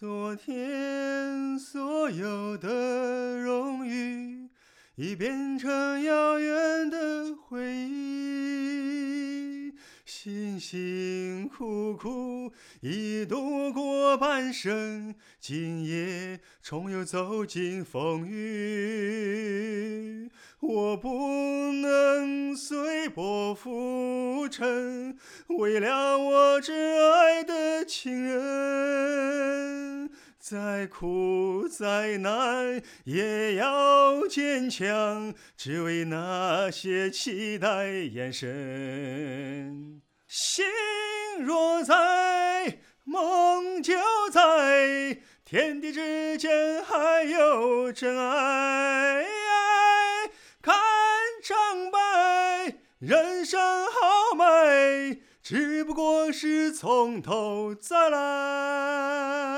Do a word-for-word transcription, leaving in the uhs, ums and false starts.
昨天所有的荣誉已变成遥远的回忆，辛辛苦苦已度过半生，今夜终又走进风雨。我不能随波浮沉，为了我挚爱的亲人，再苦再难也要坚强，只为那些期待眼神。心若在，梦就在，天地之间还有真爱。看长白，人生豪迈，只不过是从头再来。